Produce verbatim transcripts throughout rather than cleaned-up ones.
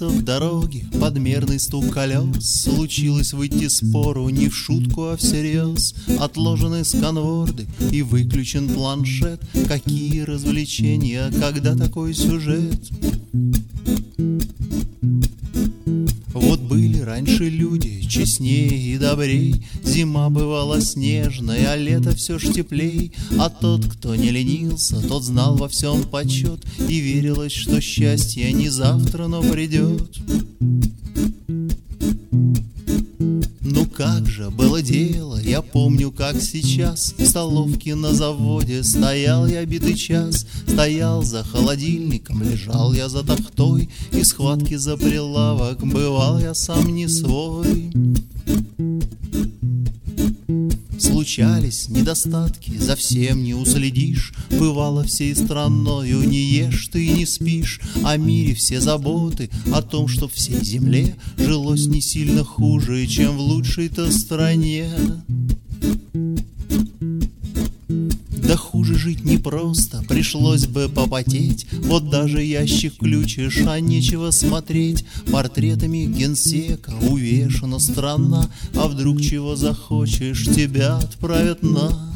водится в дороге подмерный стук колес. Случилось выйти спору не в шутку, а всерьез. Отложены сканворды и выключен планшет. Какие развлечения, когда такой сюжет? Вот были раньше люди честнее и добрей. Зима бывала снежной, а лето все ж теплей. А тот, кто не ленился, тот знал во всем почет. И верилось, что счастье не завтра, но придет. Ну как же было дело, я помню, как сейчас. В столовке на заводе стоял я битый час. Стоял за холодильником, лежал я за тахтой. И схватки за прилавок бывал я сам не свой. Случались недостатки, за всем не уследишь. Бывало всей страною, не ешь ты и не спишь. О мире все заботы, о том, что всей земле жилось не сильно хуже, чем в лучшей-то стране. Да хуже жить непросто, пришлось бы попотеть. Вот даже ящик включишь, а нечего смотреть. Портретами генсека увешана страна. А вдруг чего захочешь, тебя отправят на...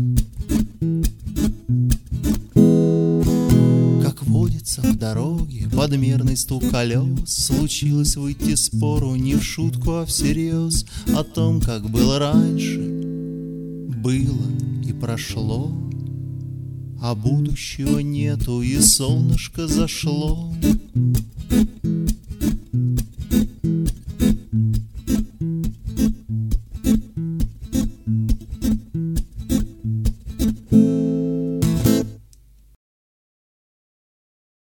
Как водится в дороге подмерный стук колес. Случилось выйти спору не в шутку, а всерьез. О том, как было раньше, было и прошло, а будущего нету, и солнышко зашло.